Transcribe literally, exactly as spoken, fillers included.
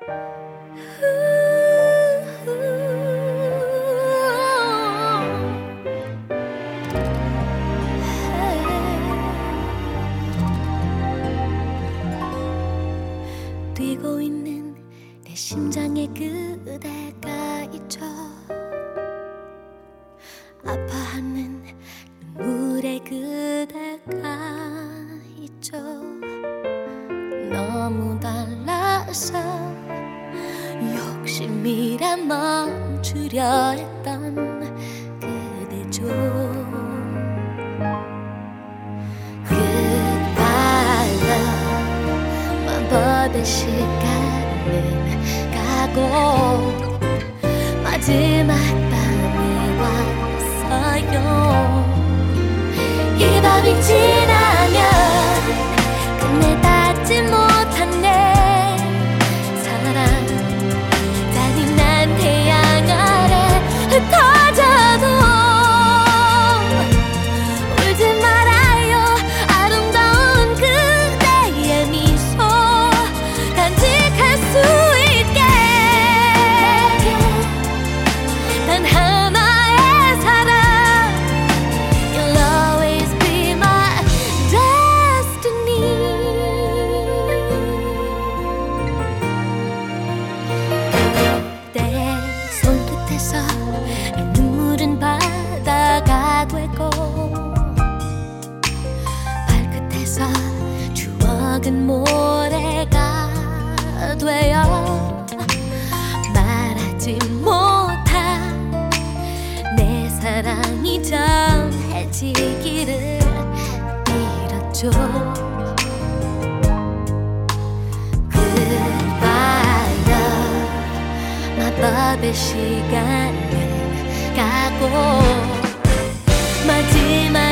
뛰고 있는 내 심장에 그대가 있죠. 아파하는 눈물에 그대가 있죠. 너무 달라서 욕심이란 멈추려 했던 그대죠. Goodbye love, 마법의 시간은 가고 마지막 밤이 왔어요. 이 밤이 지나면 끝내 닿지 못한 내 사랑 잔인한 태양 아래 흩어져도 울지 말아요. 아름다운 그대의 미소 간직할 수 있게 단 하나의 사랑. You'll always be my destiny. 내 손끝에서 이 눈물은 바다가 되고 발끝에서 추억은 모래가 되어 말하지 못한 내 사랑이 전해지기를 빌었죠. Goodbye love, 마법의 시간은 가고 마지막